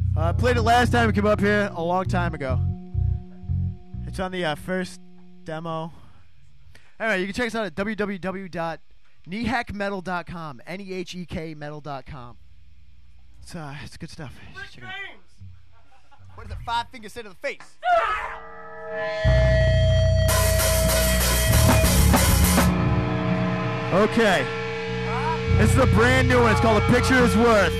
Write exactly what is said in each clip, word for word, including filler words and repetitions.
Uh, I played it last time it came up here a long time ago. It's on the uh, first demo. Anyway, you can check us out at w w w dot nehek metal dot com. N E H E K metal dot com. It's, uh, it's good stuff. Check it out. What does the five fingers say to the face? Okay. This is a brand new one. It's called A Picture Is Worth.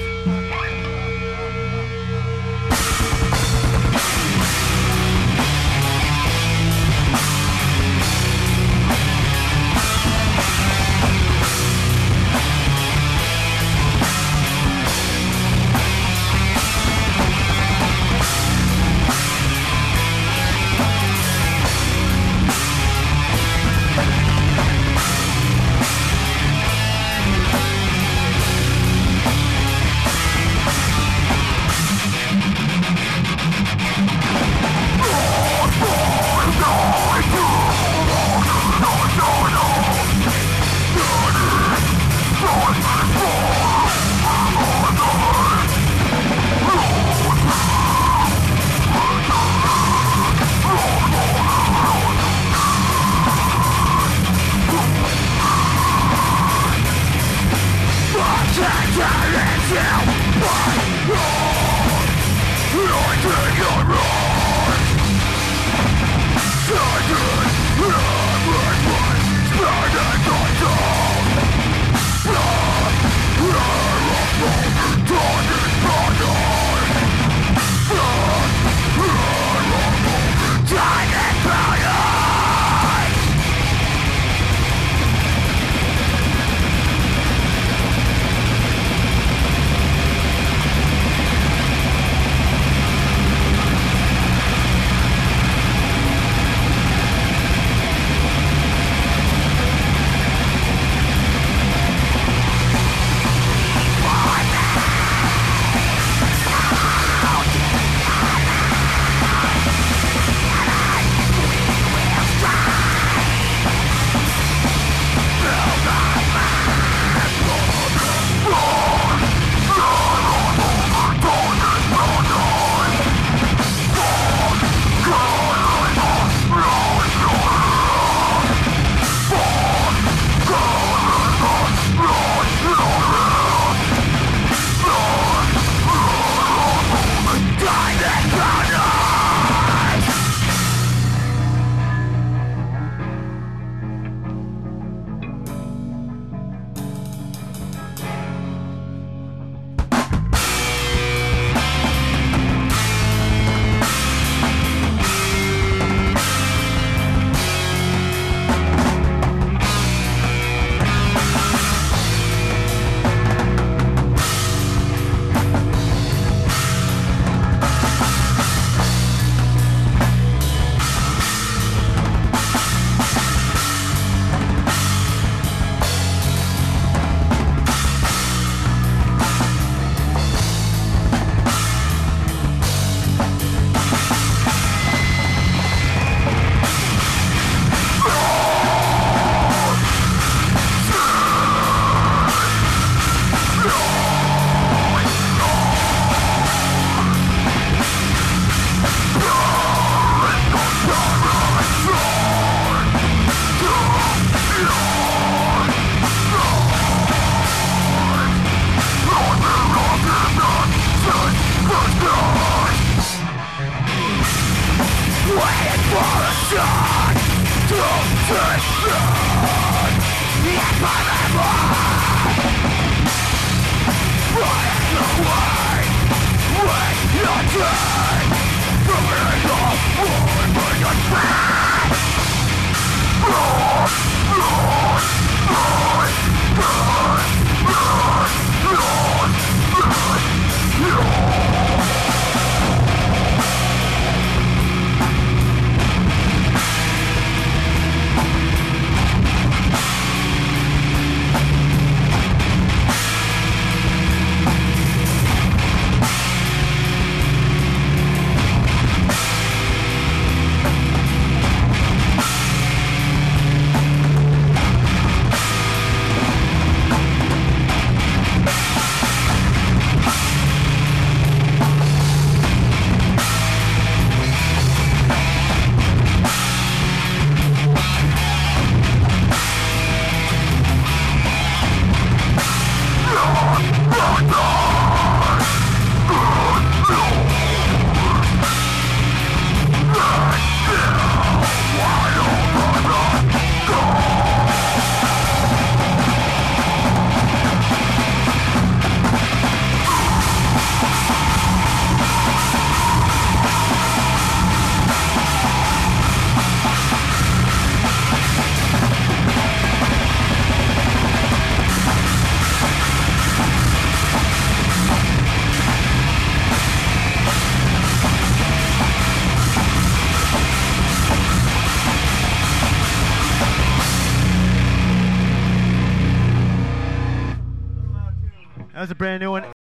That was a brand new one.